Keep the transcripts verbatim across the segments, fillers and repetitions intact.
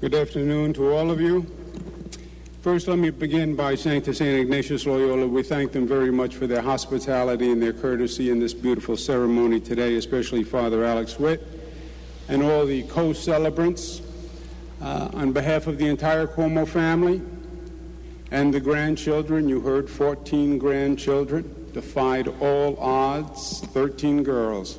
Good afternoon to all of you. First, let me begin by saying to Saint Ignatius Loyola, we thank them very much for their hospitality and their courtesy in this beautiful ceremony today, especially Father Alex Witt and all the co-celebrants. Uh, on behalf of the entire Cuomo family and the grandchildren, you heard fourteen grandchildren, defied all odds, thirteen girls.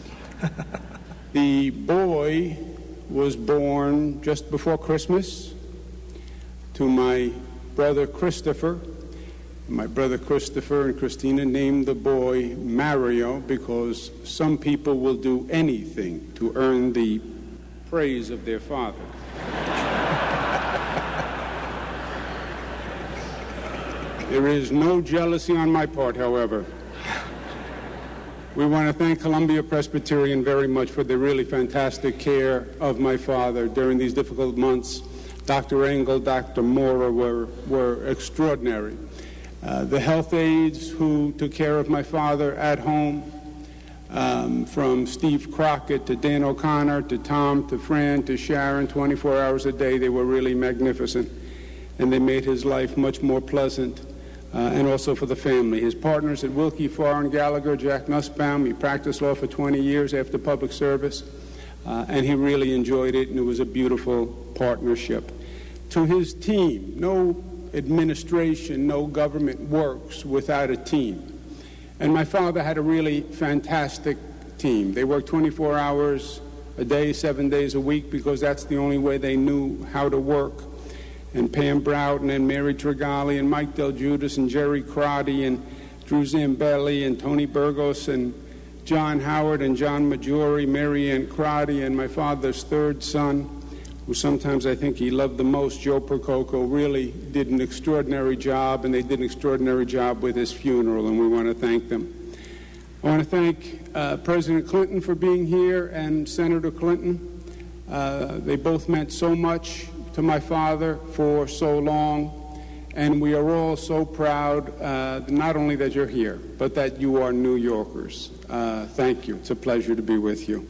The boy was born just before Christmas to my brother Christopher. My brother Christopher and Christina named the boy Mario because some people will do anything to earn the praise of their father. There is no jealousy on my part, however. We want to thank Columbia Presbyterian very much for the really fantastic care of my father during these difficult months. Doctor Engel, Doctor Mora were, were extraordinary. Uh, the health aides who took care of my father at home, um, from Steve Crockett to Dan O'Connor to Tom to Fran to Sharon, twenty-four hours a day, they were really magnificent. And they made his life much more pleasant. Uh, and also for the family. His partners at Wilkie Farr and Gallagher, Jack Nussbaum, he practiced law for twenty years after public service, uh, and he really enjoyed it, and it was a beautiful partnership. To his team, no administration, no government works without a team. And my father had a really fantastic team. They worked twenty-four hours a day, seven days a week, because that's the only way they knew how to work. And Pam Broughton and Mary Trigali and Mike Del Giudice and Jerry Crotty and Drew Zambelli and Tony Burgos and John Howard and John Maggiore, Mary Ann Crotty, and my father's third son, who sometimes I think he loved the most, Joe Percoco, really did an extraordinary job, and they did an extraordinary job with his funeral, and we want to thank them. I want to thank uh, President Clinton for being here and Senator Clinton. Uh, they both meant so much to my father for so long, and we are all so proud, uh, not only that you're here, but that you are New Yorkers. Uh, thank you. It's a pleasure to be with you.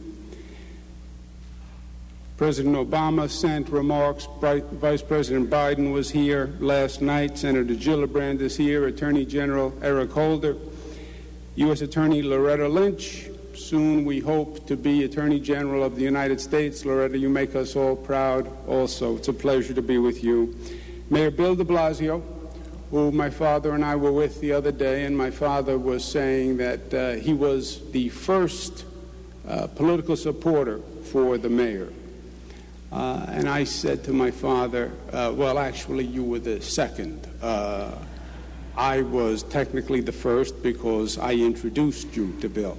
President Obama sent remarks. Vice President Biden was here last night. Senator Gillibrand is here. Attorney General Eric Holder. U S Attorney Loretta Lynch. Soon we hope to be Attorney General of the United States. Loretta, you make us all proud also. It's a pleasure to be with you. Mayor Bill de Blasio, who my father and I were with the other day, and my father was saying that uh, he was the first uh, political supporter for the mayor. Uh, and I said to my father, uh, well, actually, you were the second. Uh, I was technically the first because I introduced you to Bill.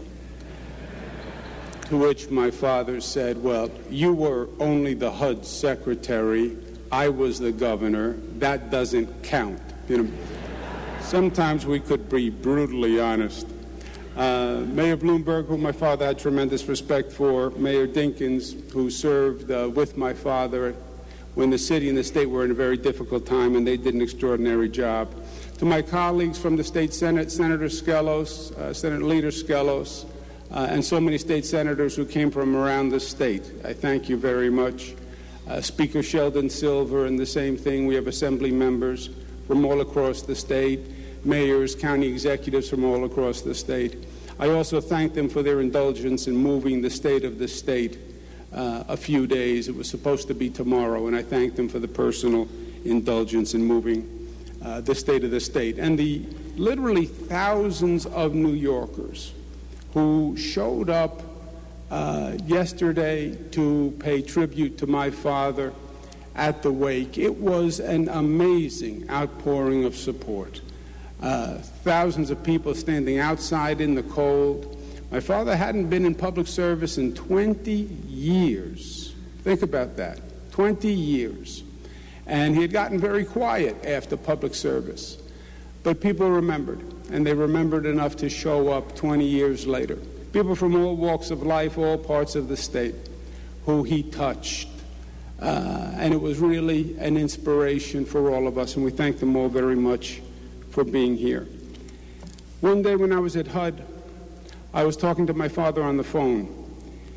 To which my father said, well, you were only the H U D secretary. I was the governor. That doesn't count. You know, sometimes we could be brutally honest. Uh, Mayor Bloomberg, who my father had tremendous respect for, Mayor Dinkins, who served uh, with my father when the city and the state were in a very difficult time, and they did an extraordinary job. To my colleagues from the state Senate, Senator Skelos, uh, Senator Leader Skelos, Uh, and so many state senators who came from around the state. I thank you very much. Uh, Speaker Sheldon Silver, and the same thing. We have assembly members from all across the state, mayors, county executives from all across the state. I also thank them for their indulgence in moving the state of the state uh, a few days. It was supposed to be tomorrow, and I thank them for the personal indulgence in moving uh, the state of the state. And the literally thousands of New Yorkers who showed up uh, yesterday to pay tribute to my father at the wake. It was an amazing outpouring of support. Uh, thousands of people standing outside in the cold. My father hadn't been in public service in twenty years. Think about that, twenty years. And he had gotten very quiet after public service. But people remembered, and they remembered enough to show up twenty years later. People from all walks of life, all parts of the state, who he touched. Uh, and it was really an inspiration for all of us, and we thank them all very much for being here. One day when I was at H U D, I was talking to my father on the phone,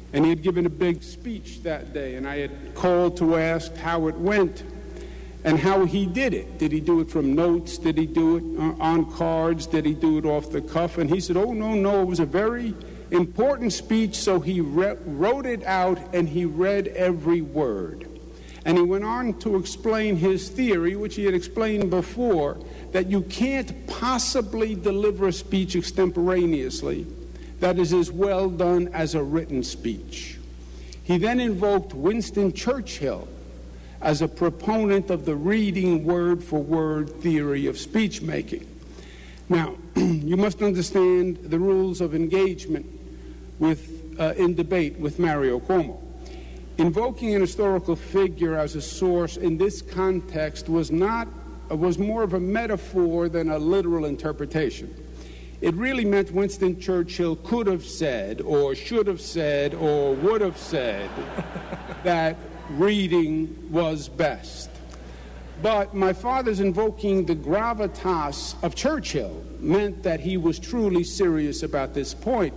And he had given a big speech that day, and I had called to ask how it went and how he did it. Did he do it from notes? Did he do it on cards? Did he do it off the cuff? And he said, oh, no, no, it was a very important speech, so he re- wrote it out and he read every word. And he went on to explain his theory, which he had explained before, that you can't possibly deliver a speech extemporaneously that is as well done as a written speech. He then invoked Winston Churchill as a proponent of the reading word-for-word theory of speech making. Now, you must understand the rules of engagement with, uh, in debate with Mario Cuomo. Invoking an historical figure as a source in this context was not uh, was more of a metaphor than a literal interpretation. It really meant Winston Churchill could have said, or should have said, or would have said that reading was best. But my father's invoking the gravitas of Churchill meant that he was truly serious about this point.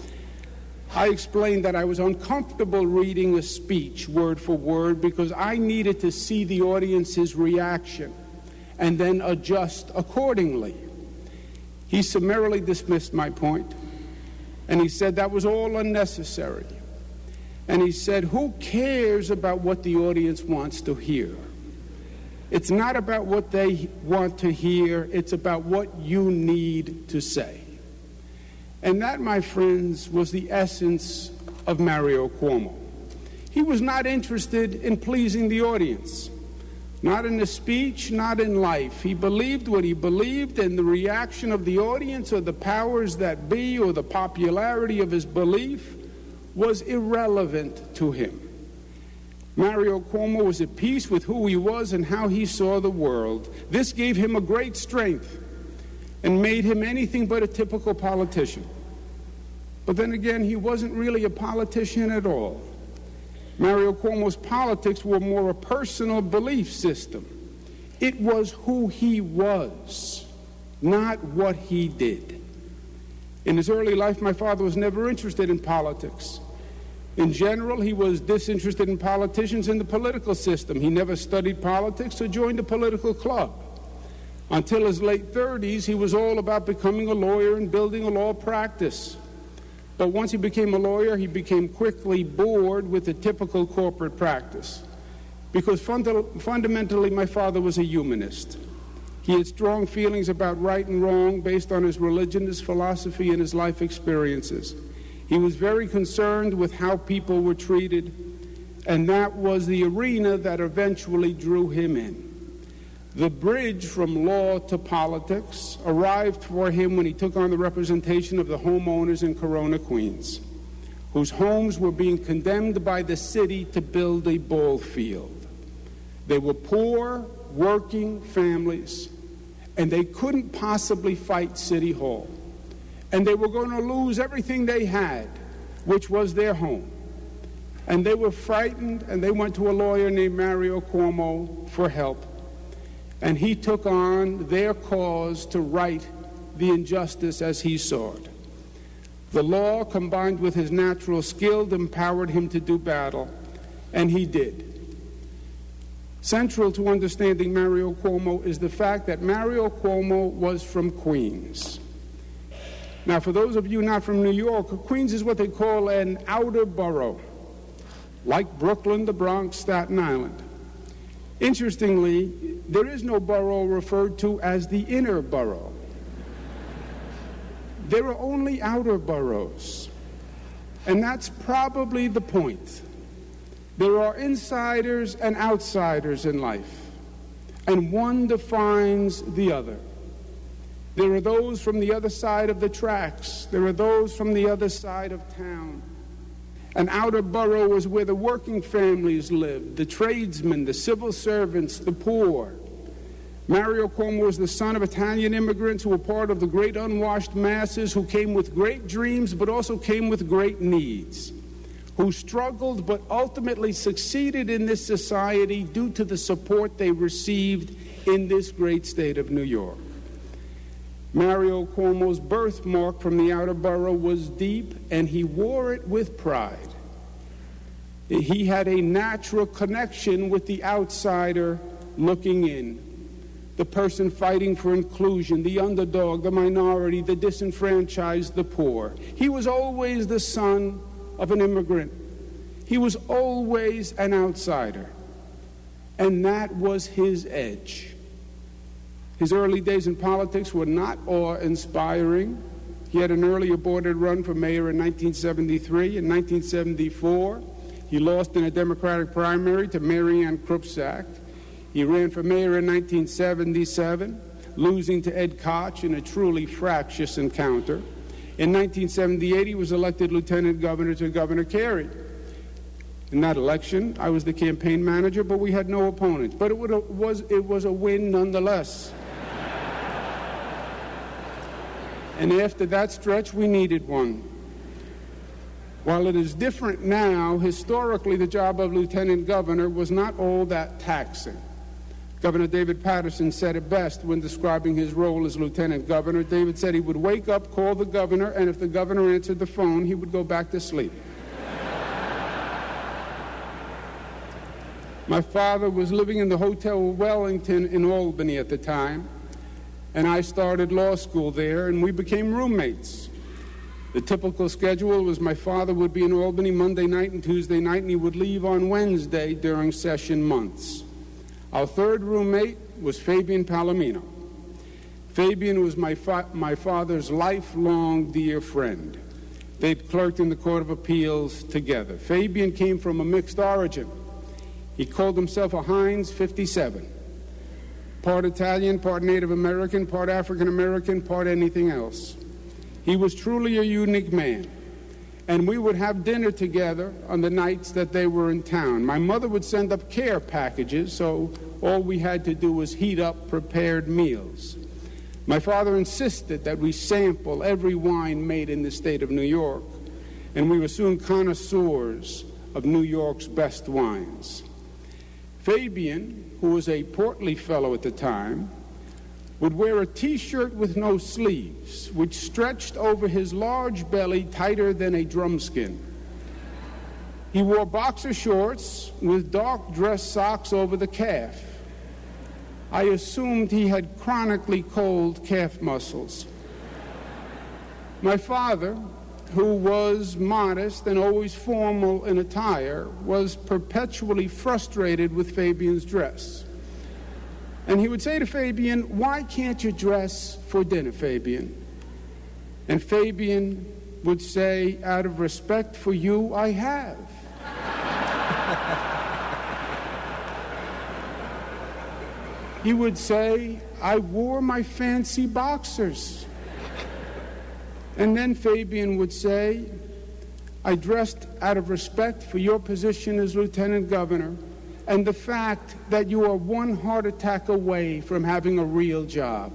I explained that I was uncomfortable reading a speech word for word because I needed to see the audience's reaction and then adjust accordingly. He summarily dismissed my point, and he said that was all unnecessary. And he said, who cares about what the audience wants to hear? It's not about what they want to hear, it's about what you need to say. And that, my friends, was the essence of Mario Cuomo. He was not interested in pleasing the audience, not in the speech, not in life. He believed what he believed, and the reaction of the audience or the powers that be or the popularity of his belief was irrelevant to him. Mario Cuomo was at peace with who he was and how he saw the world. This gave him a great strength and made him anything but a typical politician. But then again, he wasn't really a politician at all. Mario Cuomo's politics were more a personal belief system. It was who he was, not what he did. In his early life, my father was never interested in politics. In general, he was disinterested in politicians and the political system. He never studied politics or joined a political club. Until his late thirties, he was all about becoming a lawyer and building a law practice. But once he became a lawyer, he became quickly bored with the typical corporate practice. Because funda- fundamentally, my father was a humanist. He had strong feelings about right and wrong based on his religion, his philosophy, and his life experiences. He was very concerned with how people were treated, and that was the arena that eventually drew him in. The bridge from law to politics arrived for him when he took on the representation of the homeowners in Corona, Queens, whose homes were being condemned by the city to build a ball field. They were poor, working families, and they couldn't possibly fight City Hall. And they were going to lose everything they had, which was their home. And they were frightened, and they went to a lawyer named Mario Cuomo for help. And he took on their cause to right the injustice as he saw it. The law, combined with his natural skill, empowered him to do battle, and he did. Central to understanding Mario Cuomo is the fact that Mario Cuomo was from Queens. Now, for those of you not from New York, Queens is what they call an outer borough, like Brooklyn, the Bronx, Staten Island. Interestingly, there is no borough referred to as the inner borough. There are only outer boroughs, and that's probably the point. There are insiders and outsiders in life, and one defines the other. There are those from the other side of the tracks. There are those from the other side of town. An outer borough was where the working families lived, the tradesmen, the civil servants, the poor. Mario Cuomo was the son of Italian immigrants who were part of the great unwashed masses who came with great dreams but also came with great needs, who struggled but ultimately succeeded in this society due to the support they received in this great state of New York. Mario Cuomo's birthmark from the outer borough was deep, and he wore it with pride. He had a natural connection with the outsider looking in, the person fighting for inclusion, the underdog, the minority, the disenfranchised, the poor. He was always the son of an immigrant. He was always an outsider. And that was his edge. His early days in politics were not awe-inspiring. He had an early aborted run for mayor in nineteen seventy-three. In nineteen seventy-four, he lost in a Democratic primary to Marianne Krupczak. He ran for mayor in nineteen seventy-seven, losing to Ed Koch in a truly fractious encounter. In nineteen seventy-eight, he was elected lieutenant governor to Governor Carey. In that election, I was the campaign manager, but we had no opponents. But it, would, was, it was a win nonetheless. And after that stretch, we needed one. While it is different now, historically, the job of lieutenant governor was not all that taxing. Governor David Paterson said it best when describing his role as lieutenant governor. David said he would wake up, call the governor, and if the governor answered the phone, he would go back to sleep. My father was living in the Hotel Wellington in Albany at the time, and I started law school there, and we became roommates. The typical schedule was my father would be in Albany Monday night and Tuesday night, and he would leave on Wednesday during session months. Our third roommate was Fabian Palomino. Fabian was my, fa- my father's lifelong dear friend. They'd clerked in the Court of Appeals together. Fabian came from a mixed origin. He called himself a Heinz fifty-seven. Part Italian, part Native American, part African American, part anything else. He was truly a unique man. And we would have dinner together on the nights that they were in town. My mother would send up care packages, so all we had to do was heat up prepared meals. My father insisted that we sample every wine made in the state of New York, and we were soon connoisseurs of New York's best wines. Fabian, who was a portly fellow at the time, would wear a T-shirt with no sleeves, which stretched over his large belly tighter than a drumskin. He wore boxer shorts with dark dress socks over the calf. I assumed he had chronically cold calf muscles. My father, who was modest and always formal in attire, was perpetually frustrated with Fabian's dress. And he would say to Fabian, "Why can't you dress for dinner, Fabian?" And Fabian would say, "Out of respect for you, I have." He would say, "I wore my fancy boxers." And then Fabian would say, "I dressed out of respect for your position as lieutenant governor and the fact that you are one heart attack away from having a real job."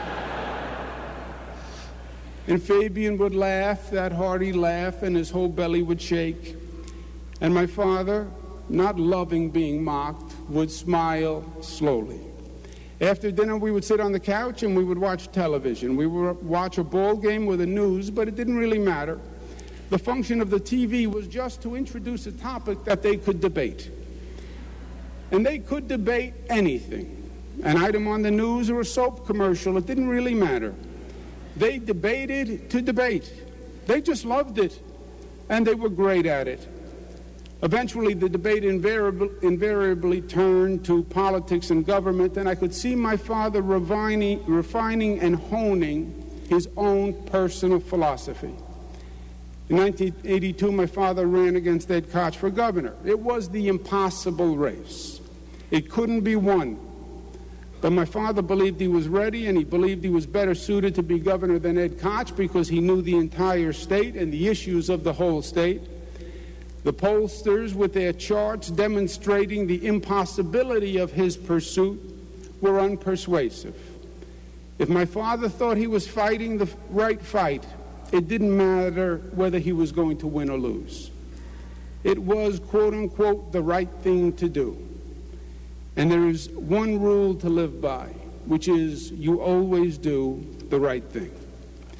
And Fabian would laugh, that hearty laugh, and his whole belly would shake. And my father, not loving being mocked, would smile slowly. After dinner, we would sit on the couch and we would watch television. We would watch a ball game with the news, but it didn't really matter. The function of the T V was just to introduce a topic that they could debate. And they could debate anything. An item on the news or a soap commercial, it didn't really matter. They debated to debate. They just loved it, and they were great at it. Eventually, the debate invariably, invariably turned to politics and government, and I could see my father refining, refining and honing his own personal philosophy. In nineteen eighty-two, my father ran against Ed Koch for governor. It was the impossible race. It couldn't be won. But my father believed he was ready, and he believed he was better suited to be governor than Ed Koch because he knew the entire state and the issues of the whole state. The pollsters, with their charts demonstrating the impossibility of his pursuit, were unpersuasive. If my father thought he was fighting the right fight, it didn't matter whether he was going to win or lose. It was, quote unquote, the right thing to do. And there is one rule to live by, which is you always do the right thing.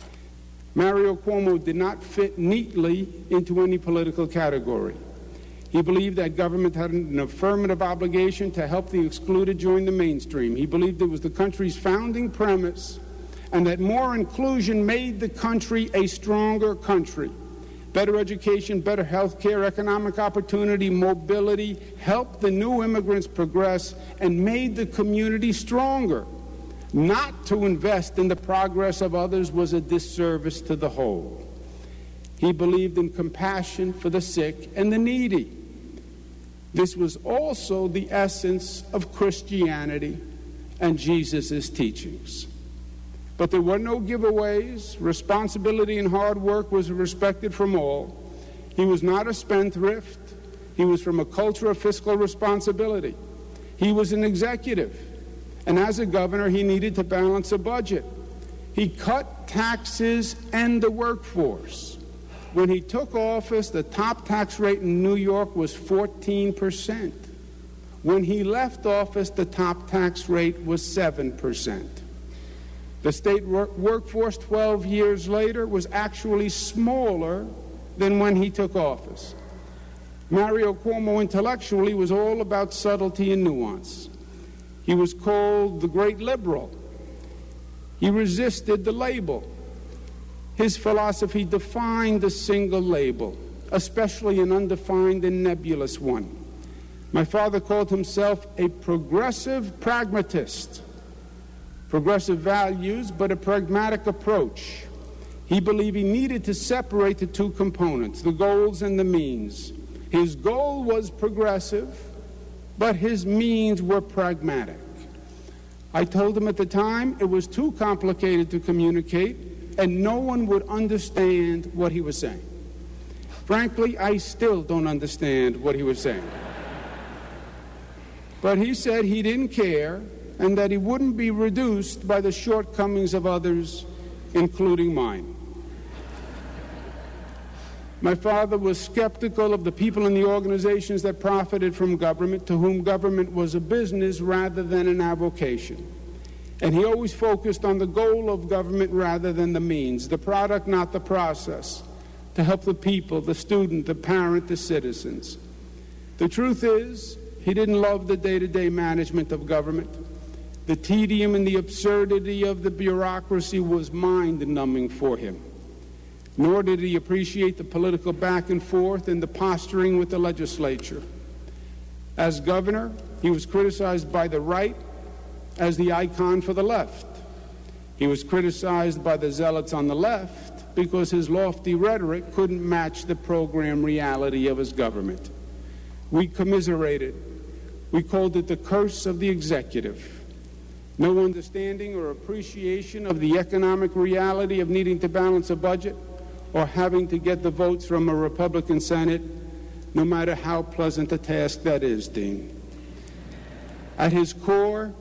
Mario Cuomo did not fit neatly into any political category. He believed that government had an affirmative obligation to help the excluded join the mainstream. He believed it was the country's founding premise and that more inclusion made the country a stronger country. Better education, better health care, economic opportunity, mobility helped the new immigrants progress and made the community stronger. Not to invest in the progress of others was a disservice to the whole. He believed in compassion for the sick and the needy. This was also the essence of Christianity and Jesus' teachings. But there were no giveaways. Responsibility and hard work was respected from all. He was not a spendthrift. He was from a culture of fiscal responsibility. He was an executive. And as a governor, he needed to balance a budget. He cut taxes and the workforce. When he took office, the top tax rate in New York was fourteen percent. When he left office, the top tax rate was seven percent. The state work workforce twelve years later was actually smaller than when he took office. Mario Cuomo intellectually was all about subtlety and nuance. He was called the great liberal. He resisted the label. His philosophy defined a single label, especially an undefined and nebulous one. My father called himself a progressive pragmatist. Progressive values, but a pragmatic approach. He believed he needed to separate the two components, the goals and the means. His goal was progressive, but his means were pragmatic. I told him at the time it was too complicated to communicate, and no one would understand what he was saying. Frankly, I still don't understand what he was saying. But he said he didn't care, and that he wouldn't be reduced by the shortcomings of others, including mine. My father was skeptical of the people in the organizations that profited from government, to whom government was a business rather than an avocation. And he always focused on the goal of government rather than the means, the product, not the process, to help the people, the student, the parent, the citizens. The truth is, he didn't love the day-to-day management of government. The tedium and the absurdity of the bureaucracy was mind-numbing for him. Nor did he appreciate the political back and forth and the posturing with the legislature. As governor, he was criticized by the right as the icon for the left. He was criticized by the zealots on the left because his lofty rhetoric couldn't match the program reality of his government. We commiserated. We called it the curse of the executive. No understanding or appreciation of the economic reality of needing to balance a budget or having to get the votes from a Republican Senate, no matter how pleasant a task that is, Dean. At his core,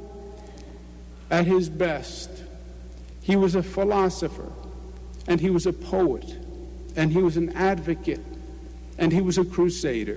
at his best, he was a philosopher, and he was a poet, and he was an advocate, and he was a crusader.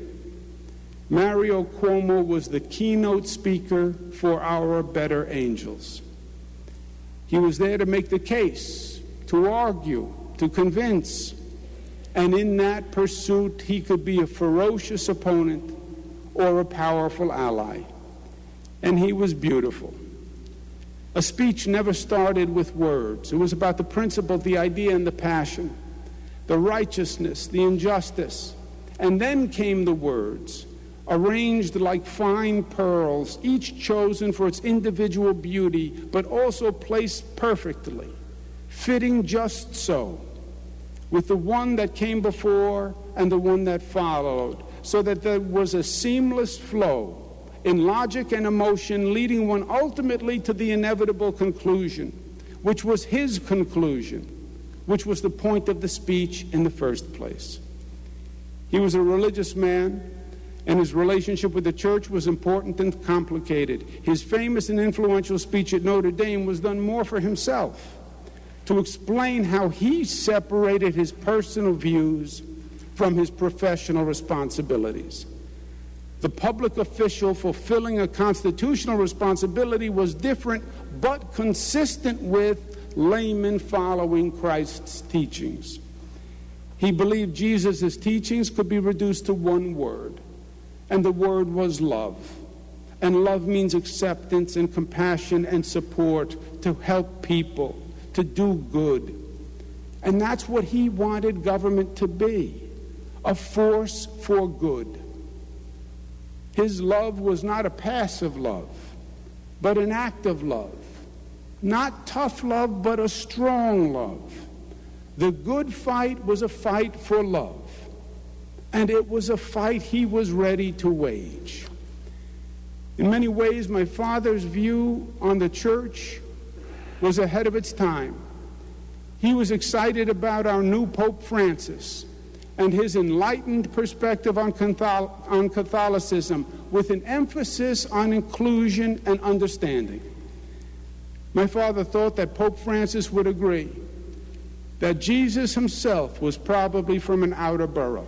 Mario Cuomo was the keynote speaker for our better angels. He was there to make the case, to argue, to convince, and in that pursuit he could be a ferocious opponent or a powerful ally. And he was beautiful. A speech never started with words. It was about the principle, the idea, and the passion, the righteousness, the injustice. And then came the words, arranged like fine pearls, each chosen for its individual beauty, but also placed perfectly, fitting just so, with the one that came before and the one that followed, so that there was a seamless flow in logic and emotion, leading one ultimately to the inevitable conclusion, which was his conclusion, which was the point of the speech in the first place. He was a religious man, and his relationship with the church was important and complicated. His famous and influential speech at Notre Dame was done more for himself, to explain how he separated his personal views from his professional responsibilities. The public official fulfilling a constitutional responsibility was different, but consistent with laymen following Christ's teachings. He believed Jesus' teachings could be reduced to one word: And the word was love. And love means acceptance and compassion and support, to help people, to do good. And that's what he wanted government to be, a force for good. His love was not a passive love, but an active love. Not tough love, but a strong love. The good fight was a fight for love. And it was a fight he was ready to wage. In many ways, my father's view on the church was ahead of its time. He was excited about our new Pope Francis and his enlightened perspective on Catholicism, with an emphasis on inclusion and understanding. My father thought that Pope Francis would agree that Jesus himself was probably from an outer borough.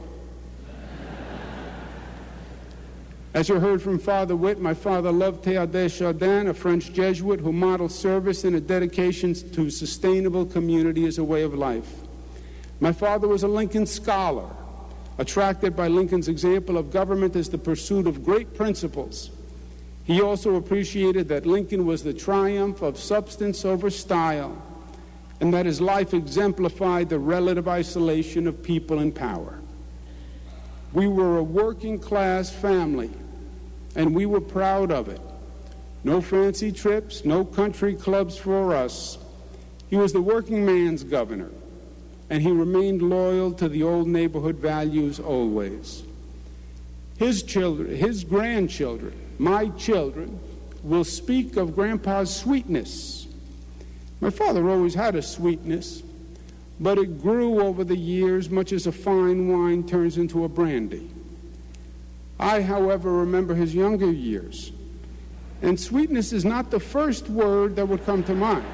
As you heard from Father Witt, my father loved Théodore de Chardin, a French Jesuit who modeled service and a dedication to sustainable community as a way of life. My father was a Lincoln scholar, attracted by Lincoln's example of government as the pursuit of great principles. He also appreciated that Lincoln was the triumph of substance over style, and that his life exemplified the relative isolation of people in power. We were a working-class family, and we were proud of it. No fancy trips, no country clubs for us. He was the working man's governor, and he remained loyal to the old neighborhood values always. His children, his grandchildren, my children, will speak of Grandpa's sweetness. My father always had a sweetness, but it grew over the years, much as a fine wine turns into a brandy. I, however, remember his younger years, and sweetness is not the first word that would come to mind.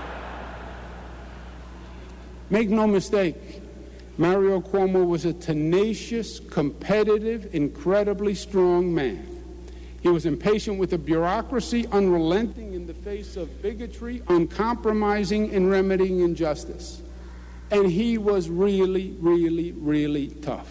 Make no mistake, Mario Cuomo was a tenacious, competitive, incredibly strong man. He was impatient with the bureaucracy, unrelenting in the face of bigotry, uncompromising in remedying injustice. And he was really, really, really tough.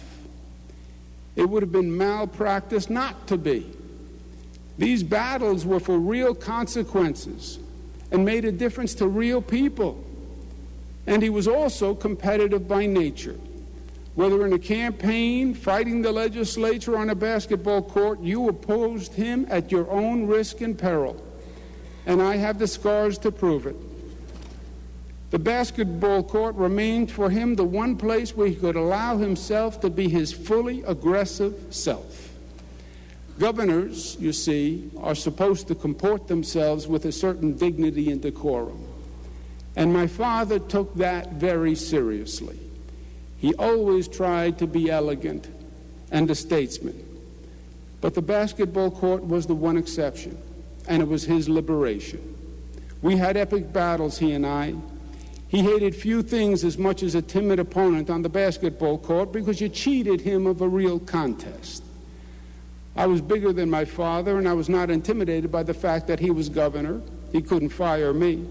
It would have been malpractice not to be. These battles were for real consequences and made a difference to real people. And he was also competitive by nature. Whether in a campaign, fighting the legislature, on a basketball court, you opposed him at your own risk and peril. And I have the scars to prove it. The basketball court remained for him the one place where he could allow himself to be his fully aggressive self. Governors, you see, are supposed to comport themselves with a certain dignity and decorum. And my father took that very seriously. He always tried to be elegant and a statesman. But the basketball court was the one exception, and it was his liberation. We had epic battles, he and I. He hated few things as much as a timid opponent on the basketball court, because you cheated him of a real contest. I was bigger than my father, and I was not intimidated by the fact that he was governor. He couldn't fire me.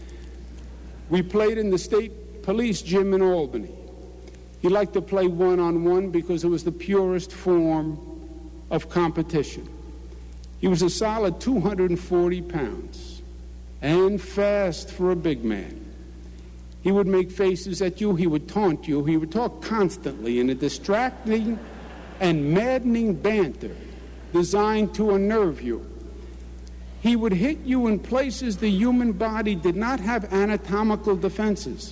We played in the state police gym in Albany. He liked to play one-on-one because it was the purest form of competition. He was a solid two hundred forty pounds and fast for a big man. He would make faces at you. He would taunt you. He would talk constantly in a distracting and maddening banter designed to unnerve you. He would hit you in places the human body did not have anatomical defenses.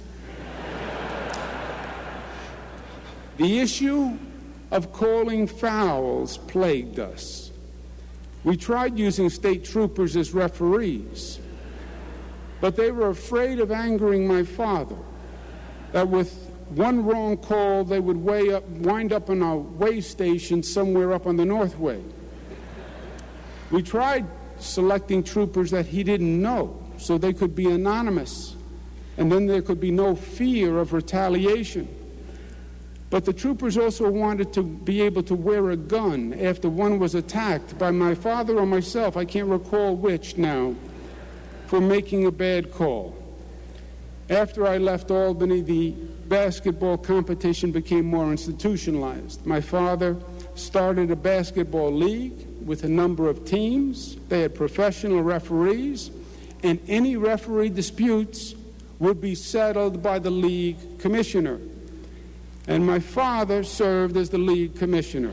The issue of calling fouls plagued us. We tried using state troopers as referees, but they were afraid of angering my father, that with one wrong call they would way up, wind up in a way station somewhere up on the Northway. We tried selecting troopers that he didn't know, so they could be anonymous, and then there could be no fear of retaliation. But the troopers also wanted to be able to wear a gun after one was attacked by my father or myself, I can't recall which now, for making a bad call. After I left Albany, the basketball competition became more institutionalized. My father started a basketball league with a number of teams. They had professional referees, and any referee disputes would be settled by the league commissioner. And my father served as the league commissioner.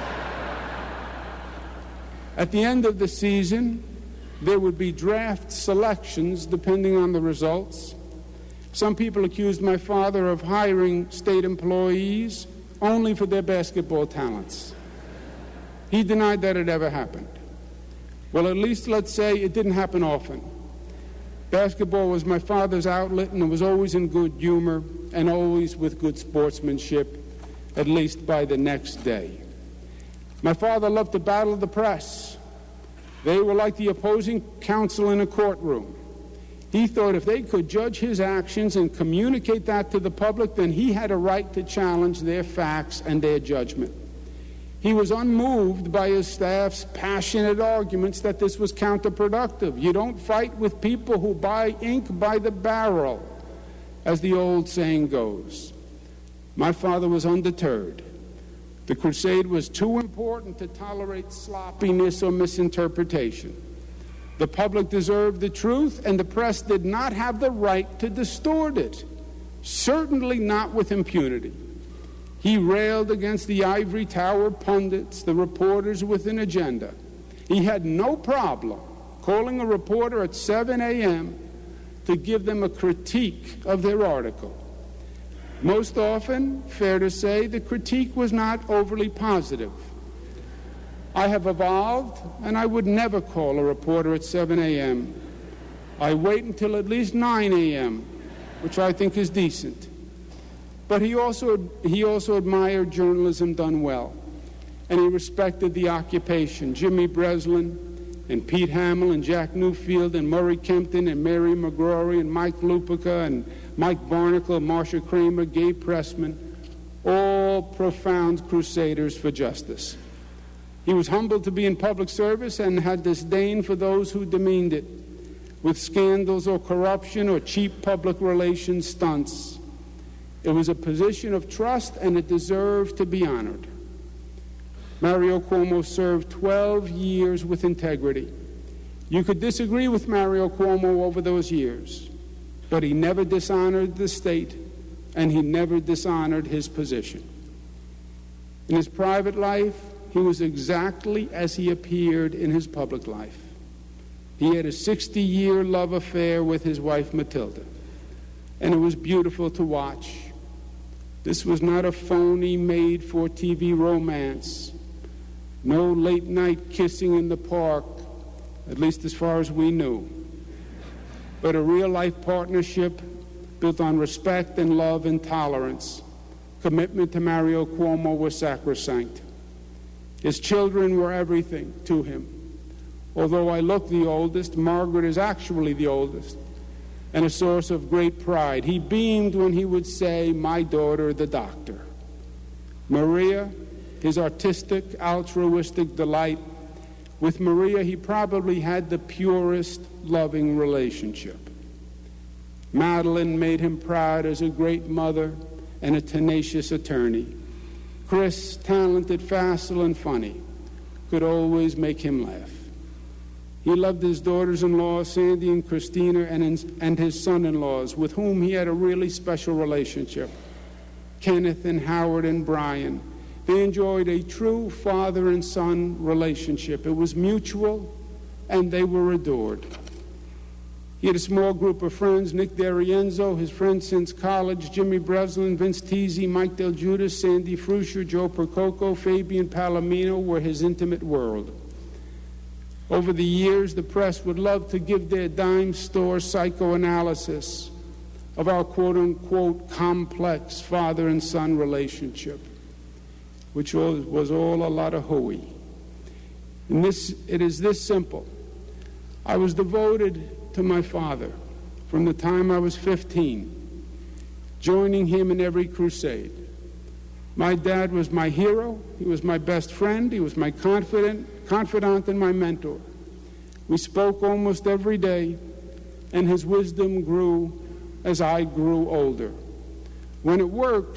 At the end of the season, there would be draft selections depending on the results. Some people accused my father of hiring state employees only for their basketball talents. He denied that it ever happened. Well, at least let's say it didn't happen often. Basketball was my father's outlet, and it was always in good humor and always with good sportsmanship, at least by the next day. My father loved to battle the press. They were like the opposing counsel in a courtroom. He thought if they could judge his actions and communicate that to the public, then he had a right to challenge their facts and their judgment. He was unmoved by his staff's passionate arguments that this was counterproductive. You don't fight with people who buy ink by the barrel, as the old saying goes. My father was undeterred. The crusade was too important to tolerate sloppiness or misinterpretation. The public deserved the truth, and the press did not have the right to distort it, certainly not with impunity. He railed against the ivory tower pundits, the reporters with an agenda. He had no problem calling a reporter at seven a.m. to give them a critique of their article. Most often, fair to say, the critique was not overly positive. I have evolved, and I would never call a reporter at seven a.m. I wait until at least nine a.m., which I think is decent. But he also, he also admired journalism done well, and he respected the occupation. Jimmy Breslin and Pete Hamill and Jack Newfield and Murray Kempton and Mary McGrory and Mike Lupica and Mike Barnacle, Marcia Kramer, Gabe Pressman, all profound crusaders for justice. He was humbled to be in public service and had disdain for those who demeaned it with scandals or corruption or cheap public relations stunts. It was a position of trust, and it deserved to be honored. Mario Cuomo served twelve years with integrity. You could disagree with Mario Cuomo over those years, but he never dishonored the state, and he never dishonored his position. In his private life, he was exactly as he appeared in his public life. He had a sixty-year love affair with his wife, Matilda, and it was beautiful to watch. This was not a phony made-for-T V romance. No late-night kissing in the park, at least as far as we knew, but a real-life partnership built on respect and love and tolerance. Commitment to Mario Cuomo was sacrosanct. His children were everything to him. Although I look the oldest, Margaret is actually the oldest, and a source of great pride. He beamed when he would say, "My daughter, the doctor." Maria, his artistic, altruistic delight. With Maria, he probably had the purest, loving relationship. Madeline made him proud as a great mother and a tenacious attorney. Chris, talented, facile, and funny, could always make him laugh. He loved his daughters-in-law, Sandy and Christina, and his, and his son-in-laws, with whom he had a really special relationship, Kenneth and Howard and Brian. They enjoyed a true father and son relationship. It was mutual, and they were adored. He had a small group of friends: Nick D'Arienzo, his friend since college, Jimmy Breslin, Vince Teasy, Mike Del Giudice, Sandy Frusher, Joe Percoco, Fabian Palomino were his intimate world. Over the years, the press would love to give their dime store psychoanalysis of our quote-unquote complex father and son relationship, which was, was all a lot of hooey. And this, it is this simple. I was devoted to my father from the time I was fifteen, joining him in every crusade. My dad was my hero. He was my best friend. He was my confidant, confidant and my mentor. We spoke almost every day, and his wisdom grew as I grew older. When it works,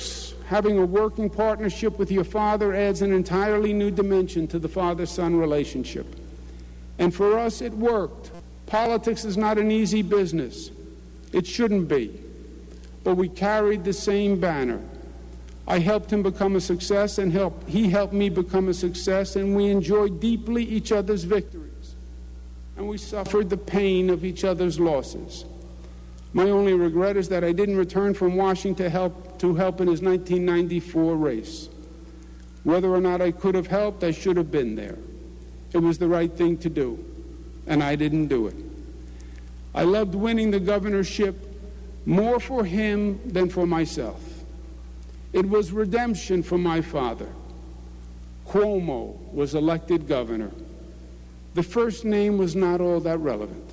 having a working partnership with your father adds an entirely new dimension to the father-son relationship. And for us, it worked. Politics is not an easy business. It shouldn't be. But we carried the same banner. I helped him become a success, and help, he helped me become a success, and we enjoyed deeply each other's victories. And we suffered the pain of each other's losses. My only regret is that I didn't return from Washington to help, to help in his nineteen ninety-four race. Whether or not I could have helped, I should have been there. It was the right thing to do, and I didn't do it. I loved winning the governorship more for him than for myself. It was redemption for my father. Cuomo was elected governor. The first name was not all that relevant.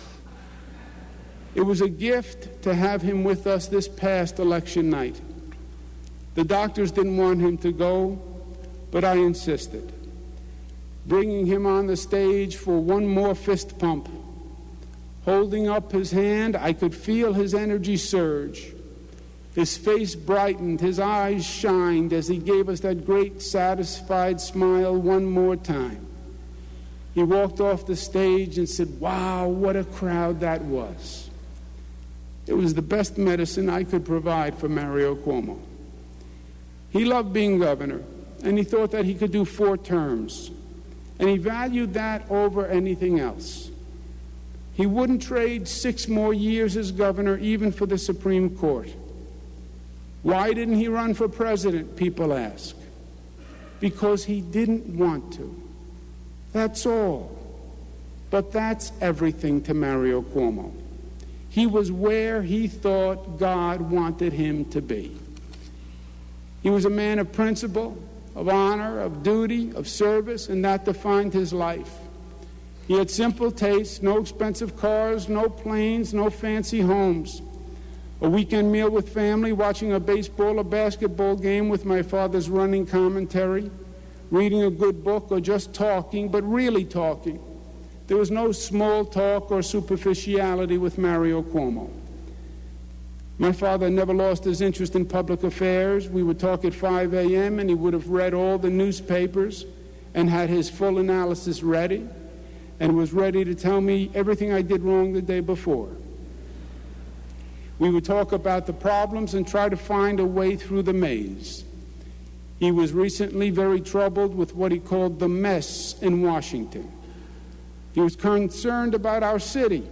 It was a gift to have him with us this past election night. The doctors didn't want him to go, but I insisted, bringing him on the stage for one more fist pump. Holding up his hand, I could feel his energy surge. His face brightened, his eyes shined as he gave us that great, satisfied smile one more time. He walked off the stage and said, "Wow, what a crowd that was." It was the best medicine I could provide for Mario Cuomo. He loved being governor, and he thought that he could do four terms, and he valued that over anything else. He wouldn't trade six more years as governor even for the Supreme Court. Why didn't he run for president, people ask? Because he didn't want to. That's all. But that's everything to Mario Cuomo. He was where he thought God wanted him to be. He was a man of principle, of honor, of duty, of service, and that defined his life. He had simple tastes, no expensive cars, no planes, no fancy homes. A weekend meal with family, watching a baseball or basketball game with my father's running commentary, reading a good book, or just talking, but really talking. There was no small talk or superficiality with Mario Cuomo. My father never lost his interest in public affairs. We would talk at five a.m. and he would have read all the newspapers and had his full analysis ready and was ready to tell me everything I did wrong the day before. We would talk about the problems and try to find a way through the maze. He was recently very troubled with what he called the mess in Washington. He was concerned about our city.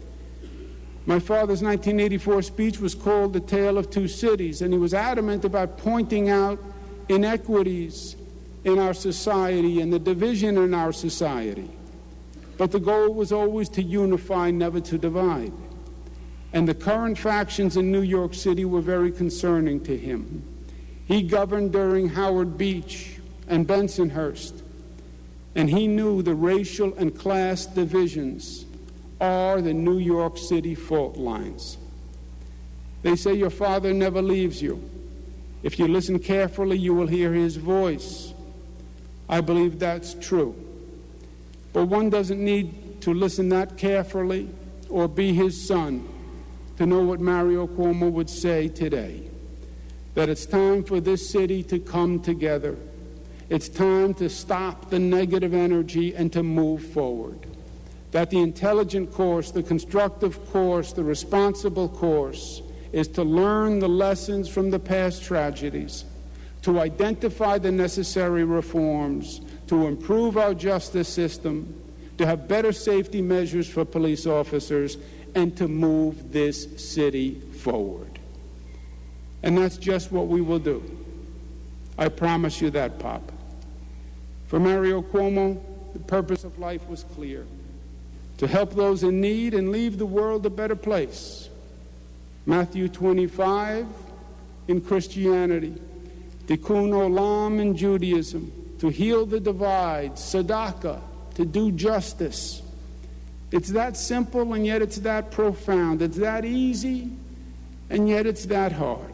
My father's nineteen eighty-four speech was called The Tale of Two Cities, and he was adamant about pointing out inequities in our society and the division in our society. But the goal was always to unify, never to divide. And the current factions in New York City were very concerning to him. He governed during Howard Beach and Bensonhurst, and he knew the racial and class divisions are the New York City fault lines. They say your father never leaves you. If you listen carefully, you will hear his voice. I believe that's true. But one doesn't need to listen that carefully or be his son to know what Mario Cuomo would say today, that it's time for this city to come together. It's time to stop the negative energy and to move forward. That the intelligent course, the constructive course, the responsible course is to learn the lessons from the past tragedies, to identify the necessary reforms, to improve our justice system, to have better safety measures for police officers, and to move this city forward. And that's just what we will do. I promise you that, Pop. For Mario Cuomo, the purpose of life was clear: to help those in need and leave the world a better place. Matthew twenty-five in Christianity, Tikkun Olam in Judaism, to heal the divide, tzedakah, to do justice. It's that simple, and yet it's that profound. It's that easy, and yet it's that hard.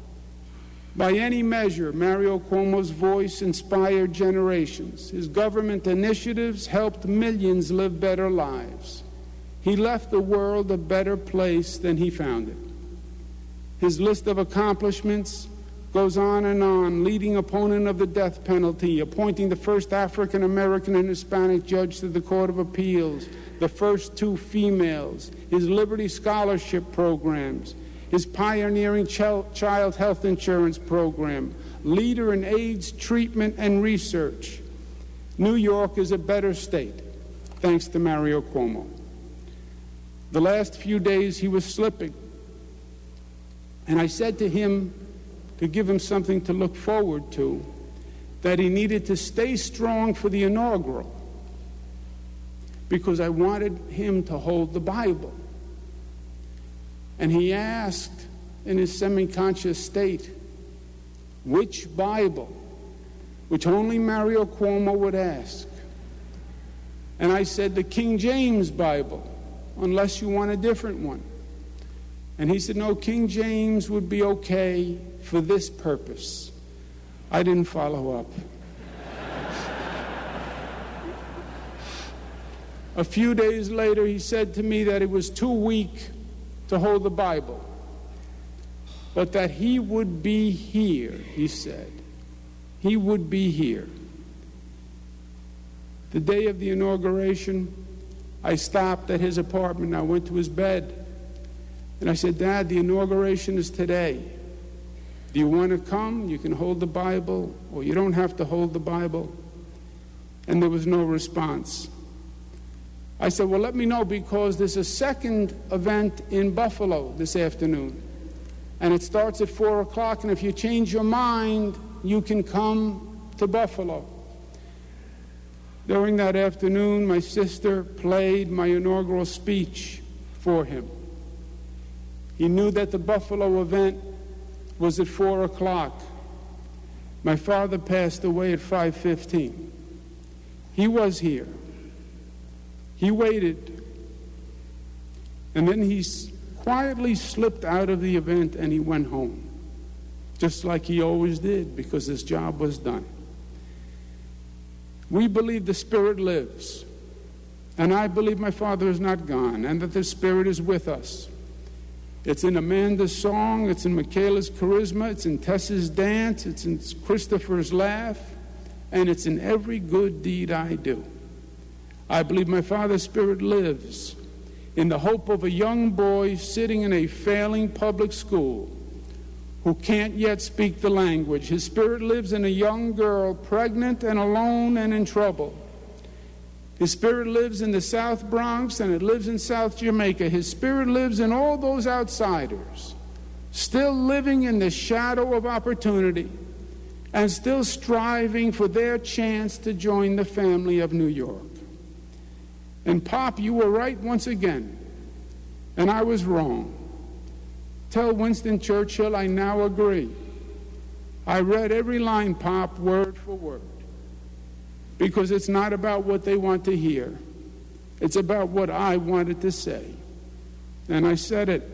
By any measure, Mario Cuomo's voice inspired generations. His government initiatives helped millions live better lives. He left the world a better place than he found it. His list of accomplishments goes on and on, leading opponent of the death penalty, appointing the first African American and Hispanic judge to the Court of Appeals, the first two females, his Liberty Scholarship programs, his pioneering child health insurance program, leader in AIDS treatment and research. New York is a better state, thanks to Mario Cuomo. The last few days he was slipping, and I said to him, to give him something to look forward to, that he needed to stay strong for the inaugural, because I wanted him to hold the Bible. And he asked in his semi-conscious state, which Bible? Which only Mario Cuomo would ask. And I said, the King James Bible, unless you want a different one. And he said, no, King James would be okay for this purpose. I didn't follow up. A few days later, he said to me that it was too weak to hold the Bible, but that he would be here, he said. He would be here. The day of the inauguration, I stopped at his apartment. I went to his bed, and I said, Dad, the inauguration is today. Do you want to come? You can hold the Bible, or you don't have to hold the Bible. And there was no response. I said, well, let me know, because there's a second event in Buffalo this afternoon. And it starts at four o'clock, and if you change your mind, you can come to Buffalo. During that afternoon, my sister played my inaugural speech for him. He knew that the Buffalo event was at four o'clock. My father passed away at five fifteen. He was here. He waited. And then he quietly slipped out of the event and he went home, just like he always did, because his job was done. We believe the Spirit lives, and I believe my father is not gone, and that the Spirit is with us. It's in Amanda's song, it's in Michaela's charisma, it's in Tessa's dance, it's in Christopher's laugh, and it's in every good deed I do. I believe my Father's Spirit lives in the hope of a young boy sitting in a failing public school who can't yet speak the language. His Spirit lives in a young girl pregnant and alone and in trouble. His Spirit lives in the South Bronx, and it lives in South Jamaica. His Spirit lives in all those outsiders, still living in the shadow of opportunity and still striving for their chance to join the family of New York. And Pop, you were right once again, and I was wrong. Tell Winston Churchill I now agree. I read every line, Pop, word for word, because it's not about what they want to hear. It's about what I wanted to say. And I said it.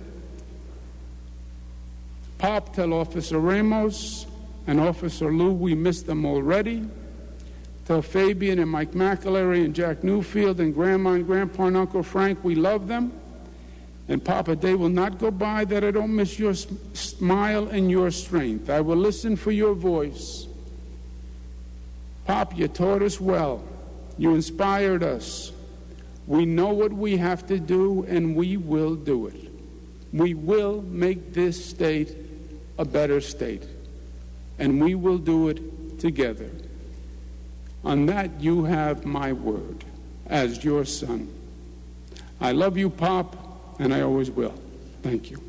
Pop, tell Officer Ramos and Officer Lou we miss them already. Tell Fabian and Mike McAlery and Jack Newfield and Grandma and Grandpa and Uncle Frank we love them. And Papa, a day will not go by that I don't miss your smile and your strength. I will listen for your voice. Pop, you taught us well. You inspired us. We know what we have to do, and we will do it. We will make this state a better state, and we will do it together. On that, you have my word as your son. I love you, Pop, and I always will. Thank you.